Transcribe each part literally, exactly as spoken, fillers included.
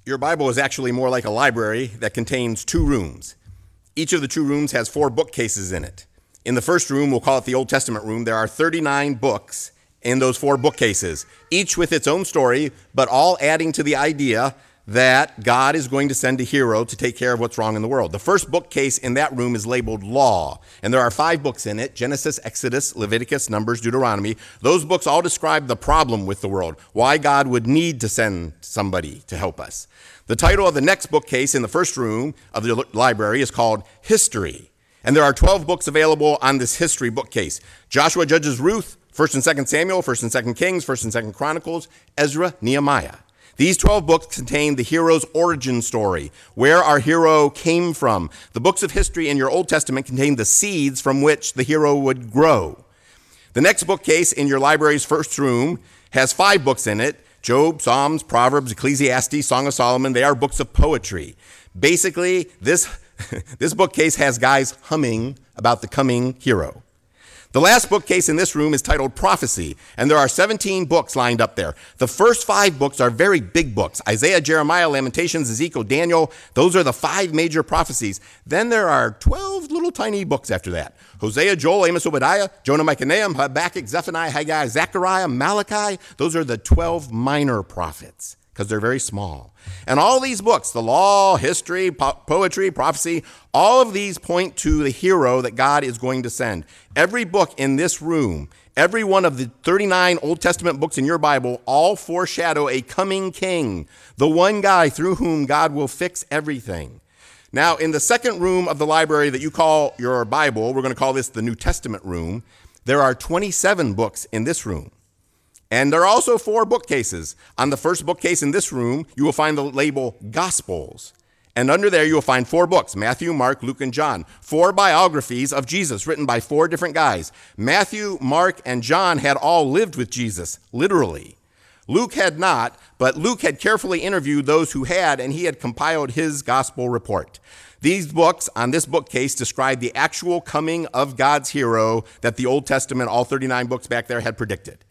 Your Bible is actually more like a library that contains two rooms. Each of the two rooms has four bookcases in it. In the first room, we'll call it the Old Testament room, there are thirty-nine books in those four bookcases, each with its own story, but all adding to the idea that God is going to send a hero to take care of what's wrong in the world. The first bookcase in that room is labeled Law, and there are five books in it: Genesis, Exodus, Leviticus, Numbers, Deuteronomy. Those books all describe the problem with the world, why God would need to send somebody to help us. The title of the next bookcase in the first room of the library is called History, and there are twelve books available on this history bookcase: Joshua, Judges, Ruth, First and Second Samuel, First and Second Kings, First and Second Chronicles, Ezra, Nehemiah. These twelve books contain the hero's origin story, where our hero came from. The books of history in your Old Testament contain the seeds from which the hero would grow. The next bookcase in your library's first room has five books in it: Job, Psalms, Proverbs, Ecclesiastes, Song of Solomon. They are books of poetry. Basically, this, this bookcase has guys humming about the coming hero. The last bookcase in this room is titled Prophecy, and there are seventeen books lined up there. The first five books are very big books: Isaiah, Jeremiah, Lamentations, Ezekiel, Daniel. Those are the five major prophecies. Then there are twelve little tiny books after that: Hosea, Joel, Amos, Obadiah, Jonah, Micah, Nahum, Habakkuk, Zephaniah, Haggai, Zechariah, Malachi. Those are the twelve minor prophets, because they're very small. And all these books, the law, history, po- poetry, prophecy, all of these point to the hero that God is going to send. Every book in this room, every one of the thirty-nine Old Testament books in your Bible, all foreshadow a coming king, the one guy through whom God will fix everything. Now, in the second room of the library that you call your Bible, we're going to call this the New Testament room, there are twenty-seven books in this room. And there are also four bookcases. On the first bookcase in this room, you will find the label Gospels. And under there, you will find four books: Matthew, Mark, Luke, and John. Four biographies of Jesus written by four different guys. Matthew, Mark, and John had all lived with Jesus, literally. Luke had not, but Luke had carefully interviewed those who had, and he had compiled his gospel report. These books on this bookcase describe the actual coming of God's hero that the Old Testament, all thirty-nine books back there, had predicted.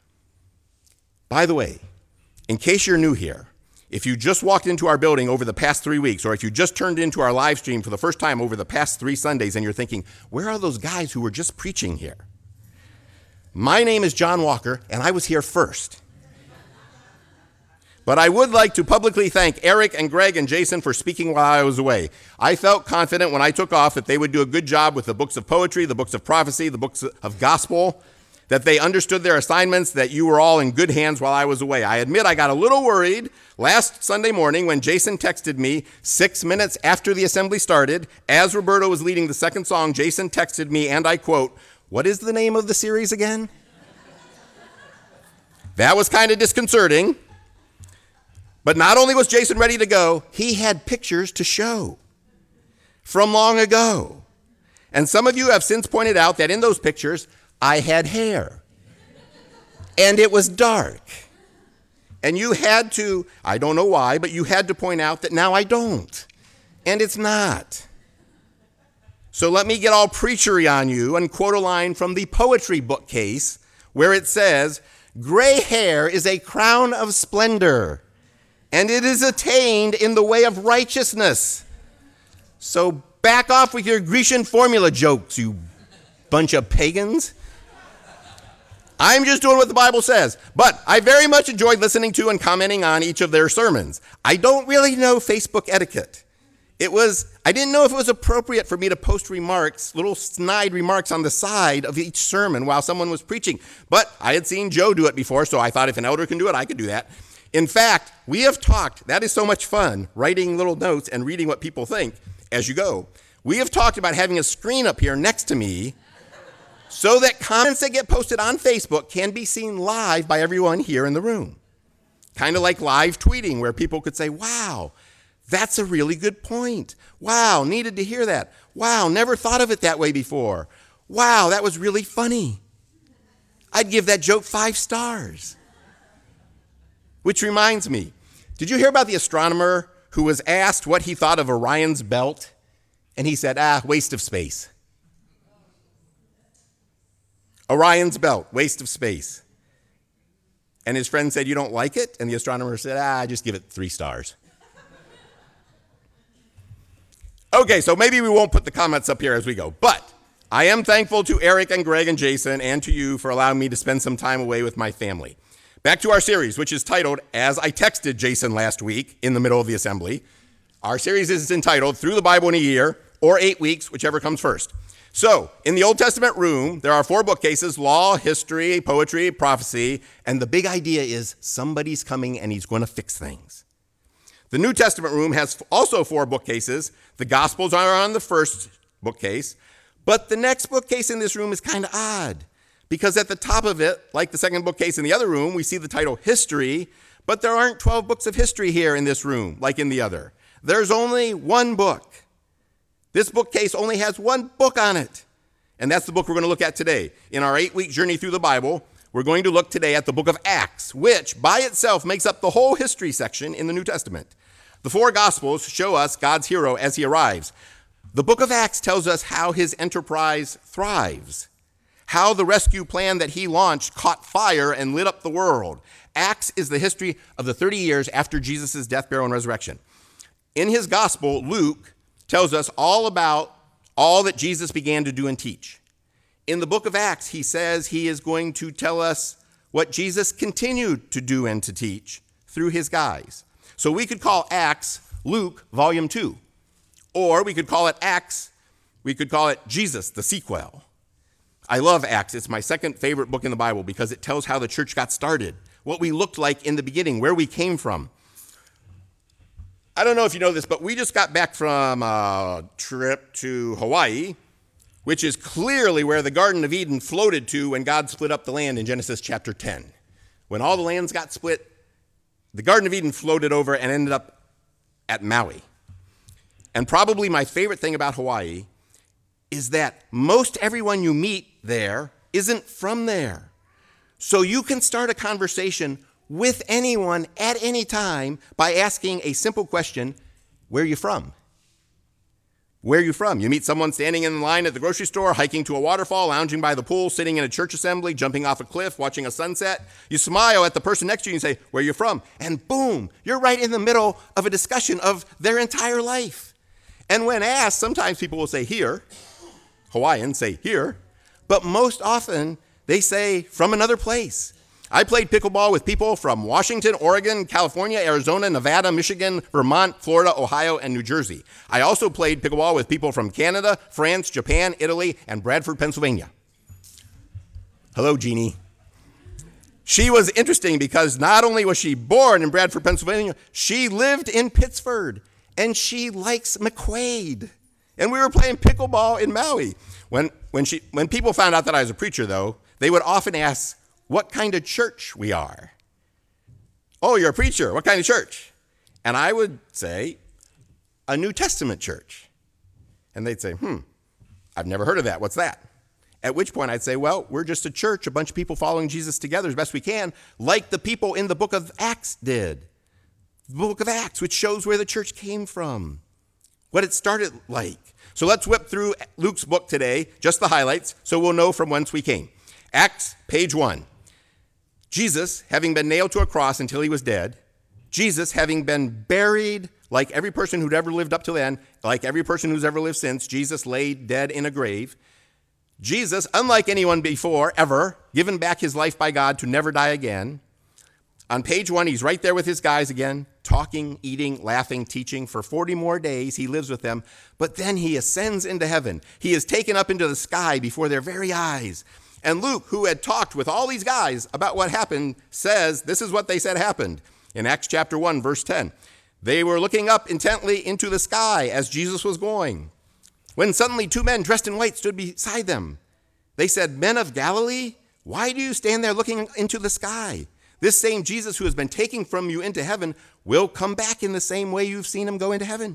By the way, in case you're new here, if you just walked into our building over the past three weeks, or if you just turned into our live stream for the first time over the past three Sundays and you're thinking, where are those guys who were just preaching here? My name is John Walker, and I was here first. But I would like to publicly thank Eric and Greg and Jason for speaking while I was away. I felt confident when I took off that they would do a good job with the books of poetry, the books of prophecy, the books of gospel, that they understood their assignments, that you were all in good hands while I was away. I admit I got a little worried last Sunday morning when Jason texted me six minutes after the assembly started. As Roberto was leading the second song, Jason texted me, and I quote, "What is the name of the series again?" That was kind of disconcerting. But not only was Jason ready to go, he had pictures to show from long ago. And some of you have since pointed out that in those pictures, I had hair, and it was dark, and you had to, I don't know why, but you had to point out that now I don't, and it's not. So let me get all preachery on you and quote a line from the poetry bookcase where it says, "Gray hair is a crown of splendor, and it is attained in the way of righteousness." So back off with your Grecian formula jokes, you bunch of pagans. I'm just doing what the Bible says, but I very much enjoyed listening to and commenting on each of their sermons. I don't really know Facebook etiquette. It was, I didn't know if it was appropriate for me to post remarks, little snide remarks on the side of each sermon while someone was preaching, but I had seen Joe do it before, so I thought if an elder can do it, I could do that. In fact, we have talked, that is so much fun, writing little notes and reading what people think as you go. We have talked about having a screen up here next to me so that comments that get posted on Facebook can be seen live by everyone here in the room. Kind of like live tweeting, where people could say, "Wow, that's a really good point. Wow, needed to hear that. Wow, never thought of it that way before. Wow, that was really funny. I'd give that joke five stars. Which reminds me, did you hear about the astronomer who was asked what he thought of Orion's belt? And he said, ah, waste of space. Orion's belt, waste of space. And his friend said, you don't like it? And the astronomer said, ah, just give it three stars. Okay, so maybe we won't put the comments up here as we go, but I am thankful to Eric and Greg and Jason and to you for allowing me to spend some time away with my family. Back to our series, which is titled, as I texted Jason last week in the middle of the assembly. Our series is entitled, Through the Bible in a Year, or Eight Weeks, whichever comes first. So, in the Old Testament room, there are four bookcases: law, history, poetry, prophecy, and the big idea is somebody's coming and he's going to fix things. The New Testament room has also four bookcases. The Gospels are on the first bookcase, but the next bookcase in this room is kind of odd, because at the top of it, like the second bookcase in the other room, we see the title History, but there aren't twelve books of history here in this room, like in the other. There's only one book. This bookcase only has one book on it, and that's the book we're going to look at today. In our eight-week journey through the Bible, we're going to look today at the book of Acts, which by itself makes up the whole history section in the New Testament. The four Gospels show us God's hero as he arrives. The book of Acts tells us how his enterprise thrives, how the rescue plan that he launched caught fire and lit up the world. Acts is the history of the thirty years after Jesus' death, burial, and resurrection. In his gospel, Luke tells us all about all that Jesus began to do and teach. In the book of Acts, he says he is going to tell us what Jesus continued to do and to teach through his guys. So we could call Acts Luke volume two, or we could call it Acts, we could call it Jesus, the sequel. I love Acts. It's my second favorite book in the Bible because it tells how the church got started, what we looked like in the beginning, where we came from. I don't know if you know this, but we just got back from a trip to Hawaii, which is clearly where the Garden of Eden floated to when God split up the land in Genesis chapter ten. When all the lands got split, the Garden of Eden floated over and ended up at Maui. And probably my favorite thing about Hawaii is that most everyone you meet there isn't from there. So you can start a conversation with anyone at any time by asking a simple question: where are you from? Where are you from? You meet someone standing in line at the grocery store, hiking to a waterfall, lounging by the pool, sitting in a church assembly, jumping off a cliff, watching a sunset. You smile at the person next to you and say, where are you from? And boom, you're right in the middle of a discussion of their entire life. And when asked, sometimes people will say here, Hawaiians say here, but most often they say from another place. I played pickleball with people from Washington, Oregon, California, Arizona, Nevada, Michigan, Vermont, Florida, Ohio, and New Jersey. I also played pickleball with people from Canada, France, Japan, Italy, and Bradford, Pennsylvania. Hello, Jeannie. She was interesting because not only was she born in Bradford, Pennsylvania, she lived in Pittsford, and she likes McQuaid. And we were playing pickleball in Maui. When, when, she, when people found out that I was a preacher, though, they would often ask what kind of church we are. Oh, you're a preacher. What kind of church? And I would say, a New Testament church. And they'd say, hmm, I've never heard of that. What's that? At which point I'd say, well, we're just a church, a bunch of people following Jesus together as best we can, like the people in the book of Acts did. The book of Acts, which shows where the church came from, what it started like. So let's whip through Luke's book today, just the highlights, so we'll know from whence we came. Acts, page one. Jesus, having been nailed to a cross until he was dead, Jesus, having been buried like every person who'd ever lived up to then, like every person who's ever lived since, Jesus laid dead in a grave. Jesus, unlike anyone before, ever, given back his life by God to never die again. On page one, he's right there with his guys again, talking, eating, laughing, teaching. For forty more days, he lives with them, but then he ascends into heaven. He is taken up into the sky before their very eyes. And Luke, who had talked with all these guys about what happened, says this is what they said happened. In Acts chapter one, verse ten, they were looking up intently into the sky as Jesus was going, when suddenly two men dressed in white stood beside them. They said, men of Galilee, why do you stand there looking into the sky? This same Jesus who has been taken from you into heaven will come back in the same way you've seen him go into heaven.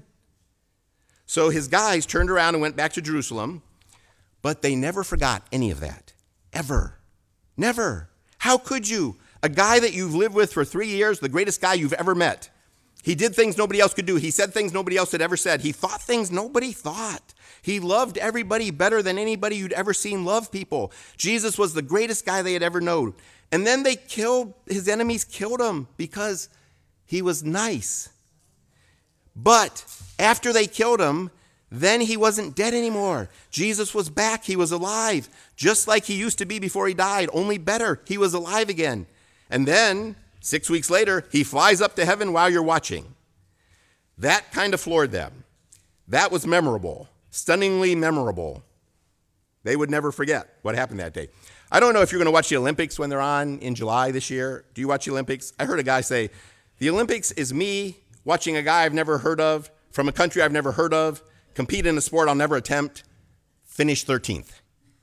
So his guys turned around and went back to Jerusalem, but they never forgot any of that. Ever. Never. How could you? A guy that you've lived with for three years, the greatest guy you've ever met. He did things nobody else could do. He said things nobody else had ever said. He thought things nobody thought. He loved everybody better than anybody you'd ever seen love people. Jesus was the greatest guy they had ever known. And then they killed, his enemies killed him because he was nice. But after they killed him, Then he wasn't dead anymore. Jesus was back. He was alive, just like he used to be before he died, only better. He was alive again. And then, six weeks later, he flies up to heaven while you're watching. That kind of floored them. That was memorable, stunningly memorable. They would never forget what happened that day. I don't know if you're going to watch the Olympics when they're on in July this year. Do you watch the Olympics? I heard a guy say, the Olympics is me watching a guy I've never heard of, from a country I've never heard of, compete in a sport I'll never attempt, finish thirteenth.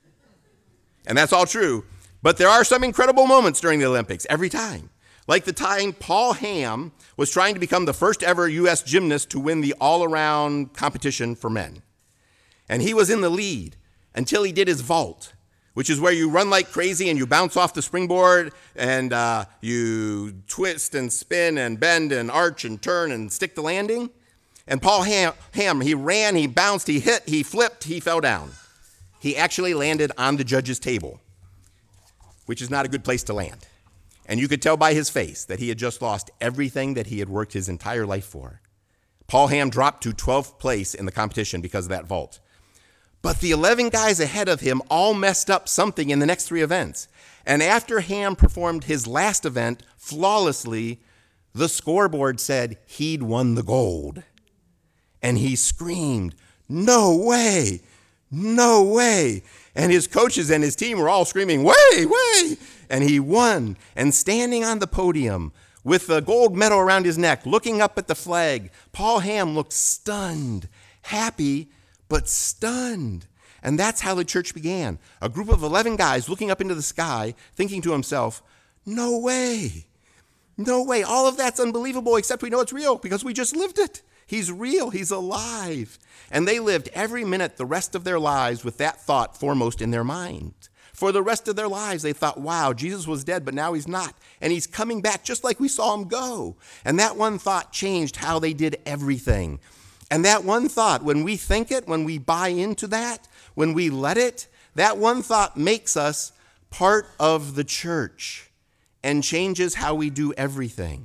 And that's all true. But there are some incredible moments during the Olympics, every time. Like the time Paul Hamm was trying to become the first ever U S gymnast to win the all-around competition for men. And he was in the lead until he did his vault, which is where you run like crazy and you bounce off the springboard and uh, you twist and spin and bend and arch and turn and stick the landing. And Paul Hamm, Hamm, he ran, he bounced, he hit, he flipped, he fell down. He actually landed on the judge's table, which is not a good place to land. And you could tell by his face that he had just lost everything that he had worked his entire life for. Paul Hamm dropped to twelfth place in the competition because of that vault. But the eleven guys ahead of him all messed up something in the next three events. And after Hamm performed his last event flawlessly, the scoreboard said he'd won the gold. And he screamed, "No way, no way." And his coaches and his team were all screaming, "Way, way." And he won. And standing on the podium with the gold medal around his neck, looking up at the flag, Paul Hamm looked stunned, happy, but stunned. And that's how the church began. A group of eleven guys looking up into the sky, thinking to himself, no way, no way. All of that's unbelievable, except we know it's real because we just lived it. He's real. He's alive. And they lived every minute the rest of their lives with that thought foremost in their mind. For the rest of their lives, they thought, wow, Jesus was dead, but now he's not. And he's coming back just like we saw him go. And that one thought changed how they did everything. And that one thought, when we think it, when we buy into that, when we let it, that one thought makes us part of the church and changes how we do everything.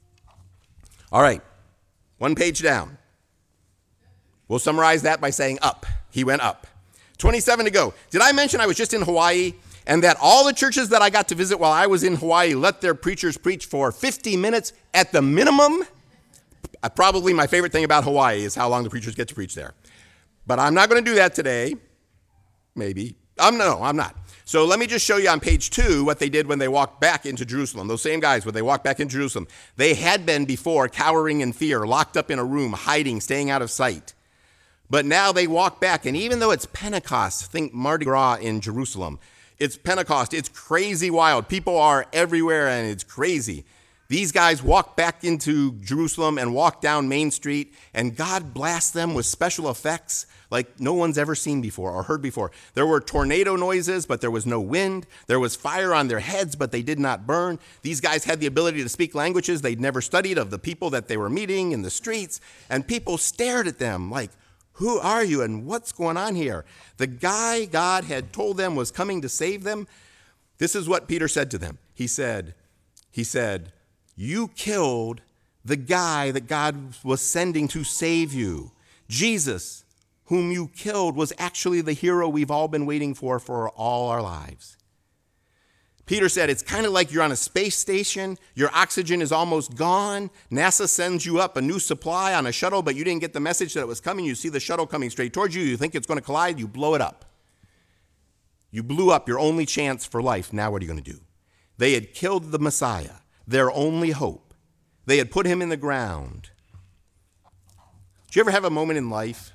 All right. One page down. We'll summarize that by saying up. He went up. twenty-seven to go. Did I mention I was just in Hawaii and that all the churches that I got to visit while I was in Hawaii let their preachers preach for fifty minutes at the minimum? Probably my favorite thing about Hawaii is how long the preachers get to preach there. But I'm not going to do that today. Maybe. Um, no, I'm not. So let me just show you on page two what they did when they walked back into Jerusalem. Those same guys, when they walked back into Jerusalem, they had been before cowering in fear, locked up in a room, hiding, staying out of sight. But now they walk back, and even though it's Pentecost, think Mardi Gras in Jerusalem. It's Pentecost. It's crazy wild. People are everywhere, and it's crazy. These guys walk back into Jerusalem and walk down Main Street, and God blasts them with special effects like no one's ever seen before or heard before. There were tornado noises, but there was no wind. There was fire on their heads, but they did not burn. These guys had the ability to speak languages they'd never studied of the people that they were meeting in the streets, and people stared at them like, who are you and what's going on here? The guy God had told them was coming to save them. This is what Peter said to them. He said, he said, you killed the guy that God was sending to save you. Jesus, whom you killed, was actually the hero we've all been waiting for for all our lives. Peter said, it's kind of like you're on a space station. Your oxygen is almost gone. NASA sends you up a new supply on a shuttle, but you didn't get the message that it was coming. You see the shuttle coming straight towards you. You think it's going to collide. You blow it up. You blew up your only chance for life. Now what are you going to do? They had killed the Messiah, their only hope. They had put him in the ground. Do you ever have a moment in life?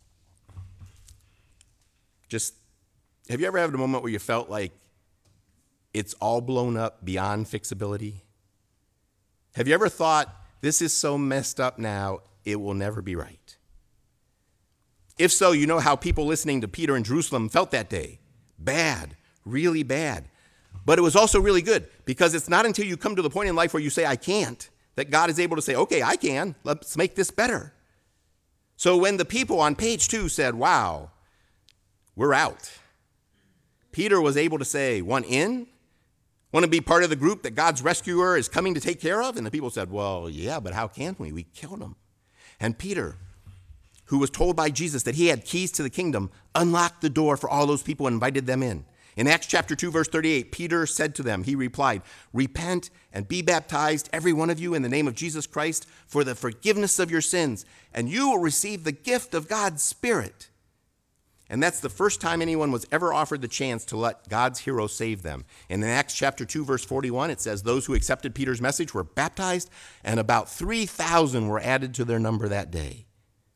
Just, have you ever had a moment where you felt like it's all blown up beyond fixability? Have you ever thought, this is so messed up now, it will never be right? If so, you know how people listening to Peter in Jerusalem felt that day. Bad, really bad. But it was also really good, because it's not until you come to the point in life where you say, I can't, that God is able to say, okay, I can, let's make this better. So when the people on page two said, wow, we're out, Peter was able to say, one in? Want to be part of the group that God's rescuer is coming to take care of? And the people said, well, yeah, but how can we? We killed him. And Peter, who was told by Jesus that he had keys to the kingdom, unlocked the door for all those people and invited them in. In Acts chapter two, verse thirty-eight, Peter said to them, he replied, "Repent and be baptized, every one of you, in the name of Jesus Christ, for the forgiveness of your sins, and you will receive the gift of God's Spirit." And that's the first time anyone was ever offered the chance to let God's hero save them. And in Acts chapter two, verse forty-one, it says, those who accepted Peter's message were baptized, and about three thousand were added to their number that day.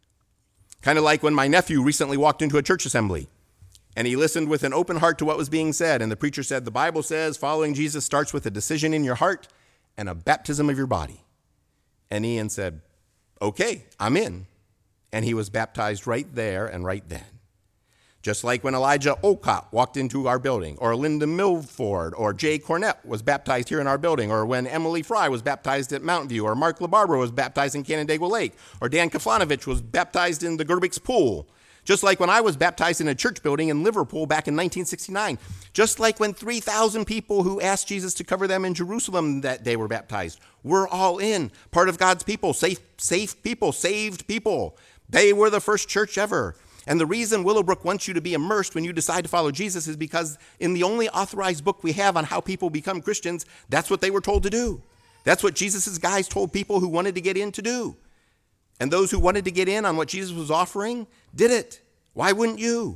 Kind of like when my nephew recently walked into a church assembly, and he listened with an open heart to what was being said. And the preacher said, the Bible says following Jesus starts with a decision in your heart and a baptism of your body. And Ian said, okay, I'm in. And he was baptized right there and right then. Just like when Elijah Olcott walked into our building, or Linda Milford, or Jay Cornett was baptized here in our building, or when Emily Fry was baptized at Mountain View, or Mark LaBarbera was baptized in Canandaigua Lake, or Dan Kaflanovich was baptized in the Gerbics Pool. Just like when I was baptized in a church building in Liverpool back in nineteen sixty-nine. Just like when three thousand people who asked Jesus to cover them in Jerusalem that day were baptized. We're all in, part of God's people, safe, safe people, saved people. They were the first church ever. And the reason Willowbrook wants you to be immersed when you decide to follow Jesus is because in the only authorized book we have on how people become Christians, that's what they were told to do. That's what Jesus' guys told people who wanted to get in to do. And those who wanted to get in on what Jesus was offering did it. Why wouldn't you?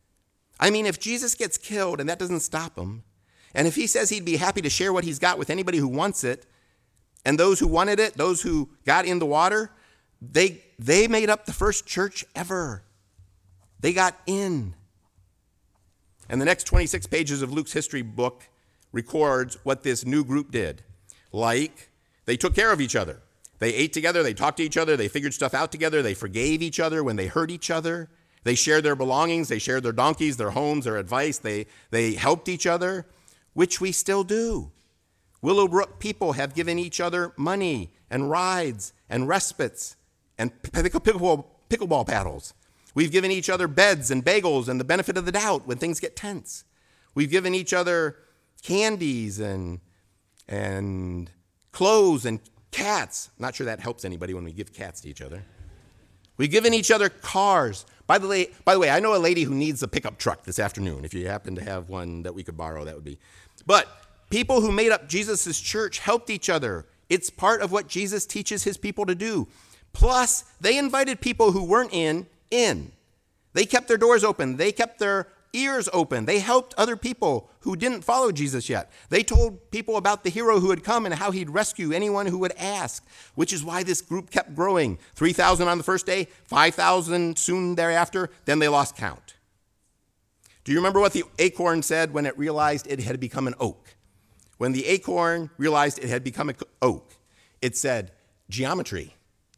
I mean, if Jesus gets killed and that doesn't stop him, and if he says he'd be happy to share what he's got with anybody who wants it, and those who wanted it, those who got in the water, they, they made up the first church ever. They got in. And the next twenty-six pages of Luke's history book records what this new group did. Like, they took care of each other. They ate together, they talked to each other, they figured stuff out together, they forgave each other when they hurt each other. They shared their belongings, they shared their donkeys, their homes, their advice. They, they helped each other, which we still do. Willowbrook people have given each other money and rides and respites and pickleball, pickleball paddles. We've given each other beds and bagels and the benefit of the doubt when things get tense. We've given each other candies and, and clothes and cats. Not sure that helps anybody when we give cats to each other. We've given each other cars. By the way, by the way, I know a lady who needs a pickup truck this afternoon. If you happen to have one that we could borrow, that would be. But people who made up Jesus' church helped each other. It's part of what Jesus teaches his people to do. Plus, they invited people who weren't in, in. They kept their doors open. They kept their ears open. They helped other people who didn't follow Jesus yet. They told people about the hero who had come and how he'd rescue anyone who would ask, which is why this group kept growing. three thousand on the first day, five thousand soon thereafter, then they lost count. Do you remember what the acorn said when it realized it had become an oak? When the acorn realized it had become an oak, it said, geometry.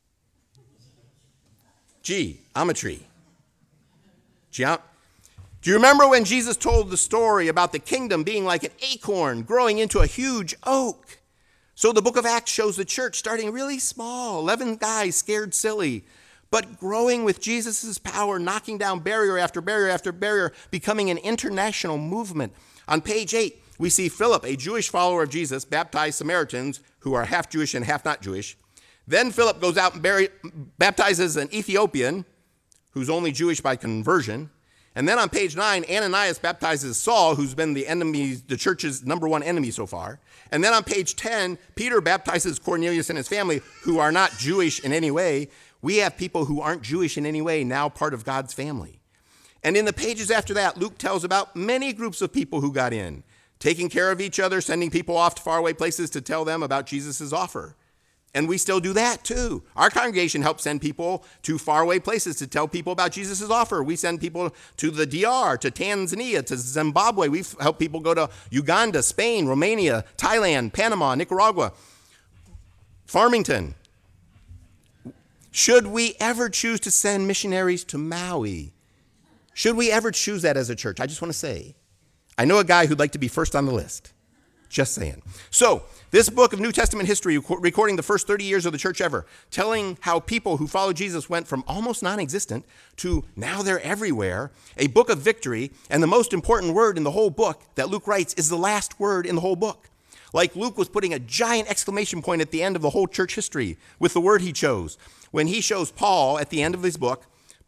Geometry. Geometry. Do you remember when Jesus told the story about the kingdom being like an acorn growing into a huge oak? So the book of Acts shows the church starting really small, eleven guys scared silly, but growing with Jesus' power, knocking down barrier after barrier after barrier, becoming an international movement. On page eight, we see Philip, a Jewish follower of Jesus, baptize Samaritans who are half Jewish and half not Jewish. Then Philip goes out and bury, baptizes an Ethiopian who's only Jewish by conversion. And then on page nine, Ananias baptizes Saul, who's been the enemy, the church's number one enemy so far. And then on page ten, Peter baptizes Cornelius and his family, who are not Jewish in any way. We have people who aren't Jewish in any way now part of God's family. And in the pages after that, Luke tells about many groups of people who got in, taking care of each other, sending people off to faraway places to tell them about Jesus' offer. And we still do that too. Our congregation helps send people to faraway places to tell people about Jesus' offer. We send people to the D R, to Tanzania, to Zimbabwe. We've helped people go to Uganda, Spain, Romania, Thailand, Panama, Nicaragua, Farmington. Should we ever choose to send missionaries to Maui? Should we ever choose that as a church? I just want to say, I know a guy who'd like to be first on the list. Just saying. So, this book of New Testament history, recording the first thirty years of the church ever, telling how people who followed Jesus went from almost non-existent to now they're everywhere, a book of victory, and the most important word in the whole book that Luke writes is the last word in the whole book. Like Luke was putting a giant exclamation point at the end of the whole church history with the word he chose. When he shows Paul at the end of his book,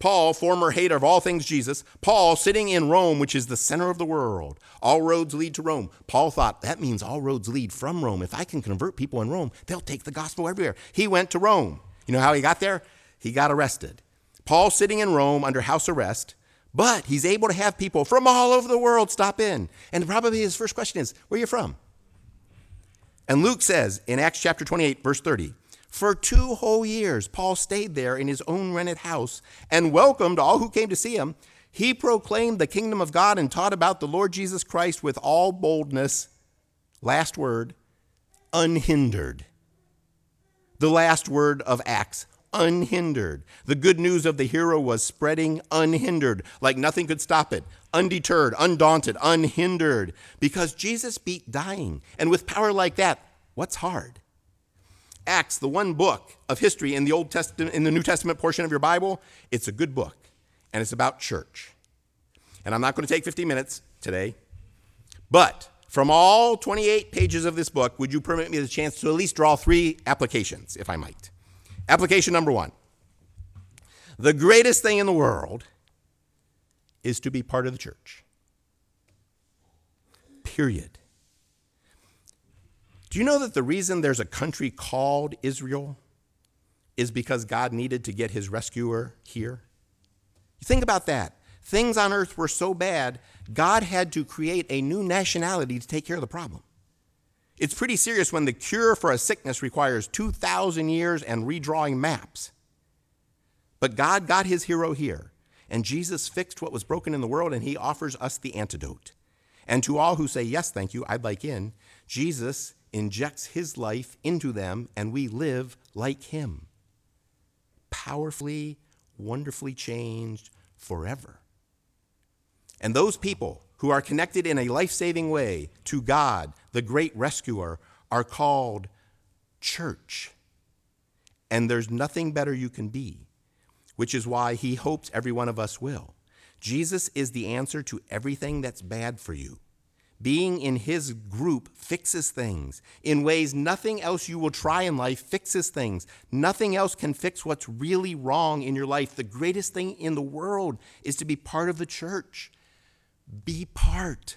Paul, former hater of all things Jesus, Paul sitting in Rome, which is the center of the world. All roads lead to Rome. Paul thought, that means all roads lead from Rome. If I can convert people in Rome, they'll take the gospel everywhere. He went to Rome. You know how he got there? He got arrested. Paul sitting in Rome under house arrest, but he's able to have people from all over the world stop in. And probably his first question is, where are you from? And Luke says in Acts chapter twenty-eight, verse thirty, for two whole years, Paul stayed there in his own rented house and welcomed all who came to see him. He proclaimed the kingdom of God and taught about the Lord Jesus Christ with all boldness. Last word, unhindered. The last word of Acts, unhindered. The good news of the hero was spreading unhindered, like nothing could stop it. Undeterred, undaunted, unhindered. Because Jesus beat dying. And with power like that, what's hard? Acts, the one book of history in the Old Testament, in the New Testament portion of your Bible, it's a good book, and it's about church. And I'm not going to take fifteen minutes today, but from all twenty-eight pages of this book, would you permit me the chance to at least draw three applications, if I might? Application number one, the greatest thing in the world is to be part of the church. Period. Do you know that the reason there's a country called Israel is because God needed to get his rescuer here? You think about that. Things on earth were so bad, God had to create a new nationality to take care of the problem. It's pretty serious when the cure for a sickness requires two thousand years and redrawing maps. But God got his hero here, and Jesus fixed what was broken in the world, and he offers us the antidote. And to all who say, yes, thank you, I'd like in, Jesus injects his life into them, and we live like him. Powerfully, wonderfully changed forever. And those people who are connected in a life-saving way to God, the great rescuer, are called church. And there's nothing better you can be, which is why he hopes every one of us will. Jesus is the answer to everything that's bad for you. Being in his group fixes things in ways nothing else you will try in life fixes things. Nothing else can fix what's really wrong in your life. The greatest thing in the world is to be part of the church. Be part.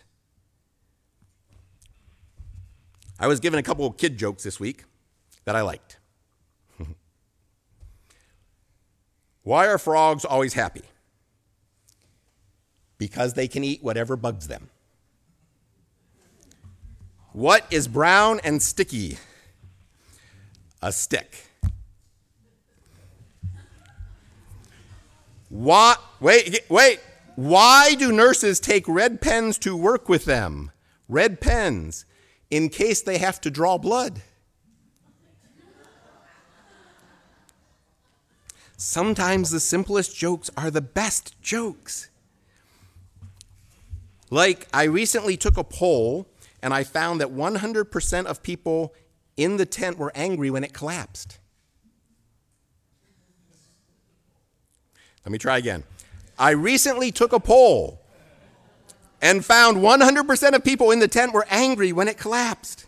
I was given a couple of kid jokes this week that I liked. Why are frogs always happy? Because they can eat whatever bugs them. What is brown and sticky? A stick. What? Wait, wait. Why do nurses take red pens to work with them? Red pens, in case they have to draw blood. Sometimes the simplest jokes are the best jokes. Like, I recently took a poll, and I found that one hundred percent of people in the tent were angry when it collapsed. Let me try again. I recently took a poll and found one hundred percent of people in the tent were angry when it collapsed.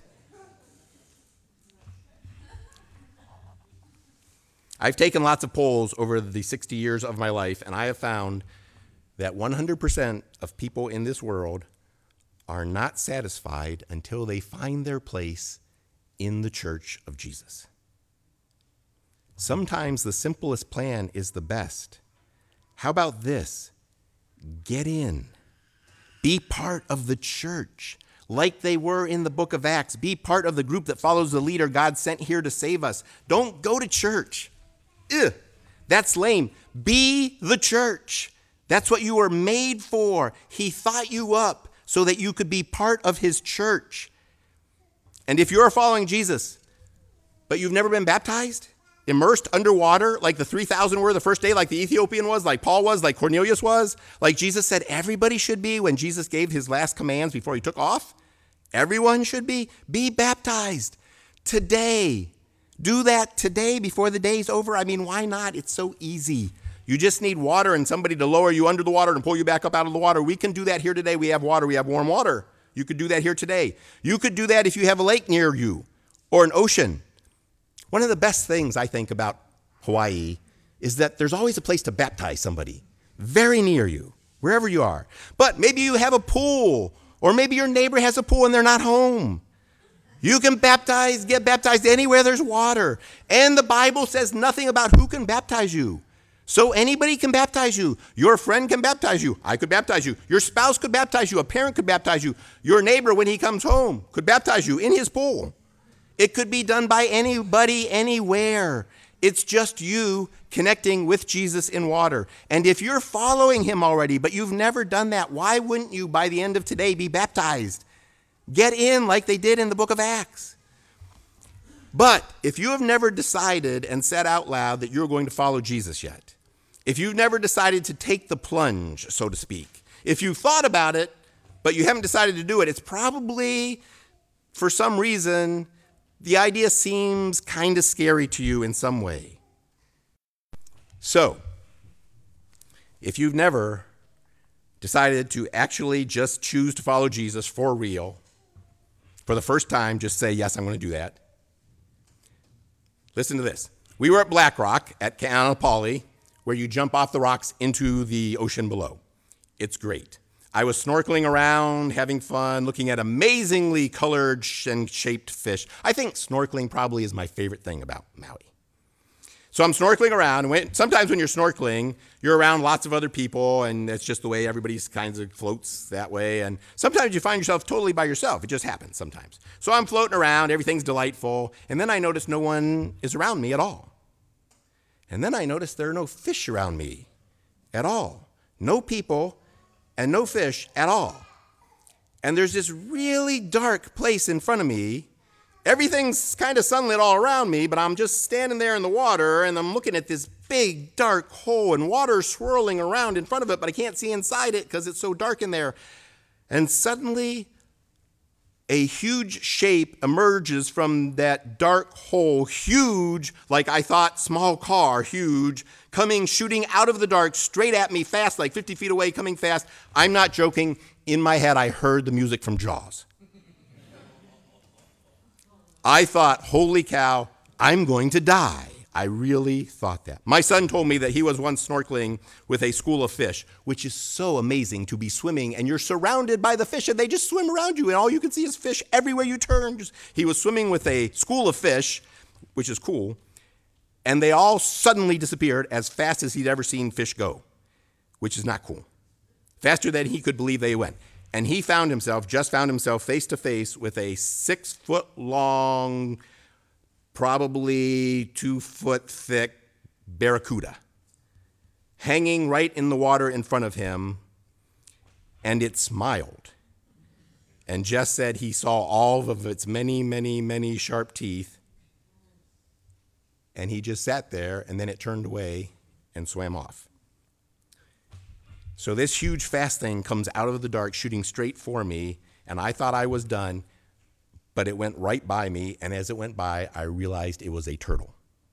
I've taken lots of polls over the sixty years of my life, and I have found that one hundred percent of people in this world are not satisfied until they find their place in the church of Jesus. Sometimes the simplest plan is the best. How about this? Get in. Be part of the church, like they were in the book of Acts. Be part of the group that follows the leader God sent here to save us. Don't go to church. Ugh, that's lame. Be the church. That's what you were made for. He thought you up so that you could be part of his church. And if you're following Jesus, but you've never been baptized, immersed underwater, like the three thousand were the first day, like the Ethiopian was, like Paul was, like Cornelius was, like Jesus said everybody should be when Jesus gave his last commands before he took off, everyone should be, be baptized today. Do that today before the day's over. I mean, why not? It's so easy. You just need water and somebody to lower you under the water and pull you back up out of the water. We can do that here today. We have water. We have warm water. You could do that here today. You could do that if you have a lake near you or an ocean. One of the best things I think about Hawaii, is that there's always a place to baptize somebody very near you, wherever you are. But maybe you have a pool, or maybe your neighbor has a pool and they're not home. You can baptize, get baptized anywhere there's water. And the Bible says nothing about who can baptize you. So anybody can baptize you. Your friend can baptize you. I could baptize you. Your spouse could baptize you. A parent could baptize you. Your neighbor, when he comes home, could baptize you in his pool. It could be done by anybody, anywhere. It's just you connecting with Jesus in water. And if you're following him already, but you've never done that, why wouldn't you, by the end of today, be baptized? Get in like they did in the book of Acts. But if you have never decided and said out loud that you're going to follow Jesus yet, if you've never decided to take the plunge, so to speak, if you've thought about it, but you haven't decided to do it, it's probably, for some reason, the idea seems kind of scary to you in some way. So, if you've never decided to actually just choose to follow Jesus for real, for the first time, just say, yes, I'm going to do that. Listen to this. We were at Black Rock at Kaanapali, where you jump off the rocks into the ocean below. It's great. I was snorkeling around, having fun, looking at amazingly colored and shaped fish. I think snorkeling probably is my favorite thing about Maui. So I'm snorkeling around. And when, sometimes when you're snorkeling, you're around lots of other people, and it's just the way everybody kind of floats that way. And sometimes you find yourself totally by yourself. It just happens sometimes. So I'm floating around. Everything's delightful. And then I notice no one is around me at all. And then I notice there are no fish around me at all. No people and no fish at all. And there's this really dark place in front of me. Everything's kind of sunlit all around me, but I'm just standing there in the water, and I'm looking at this big dark hole, and water swirling around in front of it, but I can't see inside it because it's so dark in there. And suddenly, a huge shape emerges from that dark hole, huge, like I thought, small car, huge, coming, shooting out of the dark, straight at me, fast, like fifty feet away, coming fast. I'm not joking. In my head, I heard the music from Jaws. I thought, holy cow, I'm going to die. I really thought that. My son told me that he was once snorkeling with a school of fish, which is so amazing to be swimming, and you're surrounded by the fish, and they just swim around you, and all you can see is fish everywhere you turn. Just, he was swimming with a school of fish, which is cool, and they all suddenly disappeared as fast as he'd ever seen fish go, which is not cool. Faster than he could believe they went. And he found himself, just found himself face to face with a six foot long, probably two foot thick barracuda hanging right in the water in front of him. And it smiled. And Jess said he saw all of its many, many, many sharp teeth. And he just sat there, and then it turned away and swam off. So this huge fast thing comes out of the dark, shooting straight for me, and I thought I was done, but it went right by me, and as it went by, I realized it was a turtle.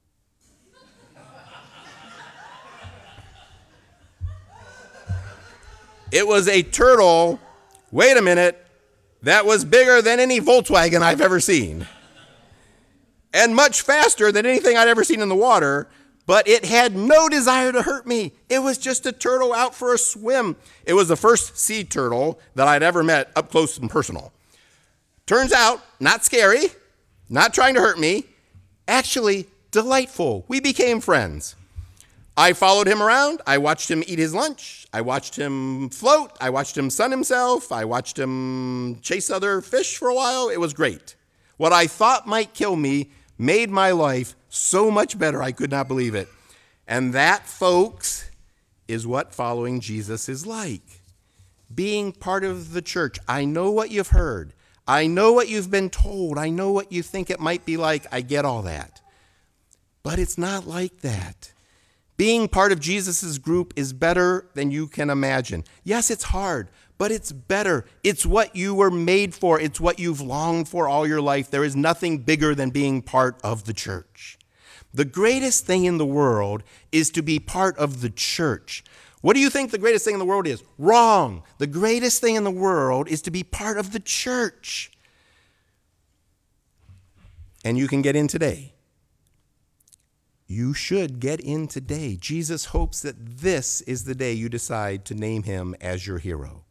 It was a turtle, wait a minute, that was bigger than any Volkswagen I've ever seen, and much faster than anything I'd ever seen in the water. But it had no desire to hurt me. It was just a turtle out for a swim. It was the first sea turtle that I'd ever met up close and personal. Turns out, not scary, not trying to hurt me, actually delightful. We became friends. I followed him around. I watched him eat his lunch. I watched him float. I watched him sun himself. I watched him chase other fish for a while. It was great. What I thought might kill me made my life so much better, I could not believe it. And that, folks, is what following Jesus is like. Being part of the church. I know what you've heard. I know what you've been told. I know what you think it might be like. I get all that. But it's not like that. Being part of Jesus' group is better than you can imagine. Yes, it's hard, but it's better. It's what you were made for. It's what you've longed for all your life. There is nothing bigger than being part of the church. The greatest thing in the world is to be part of the church. What do you think the greatest thing in the world is? Wrong. The greatest thing in the world is to be part of the church. And you can get in today. You should get in today. Jesus hopes that this is the day you decide to name him as your hero.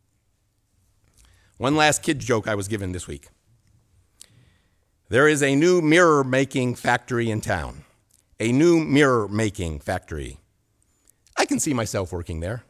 One last kid's joke I was given this week. There is a new mirror-making factory in town. A new mirror-making factory. I can see myself working there.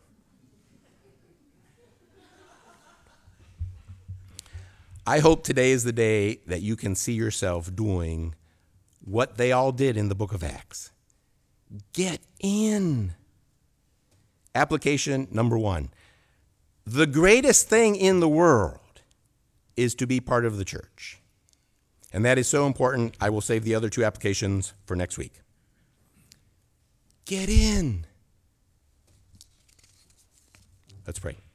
I hope today is the day that you can see yourself doing what they all did in the book of Acts. Get in. Application number one. The greatest thing in the world is to be part of the church. And that is so important, I will save the other two applications for next week. Get in. Let's pray.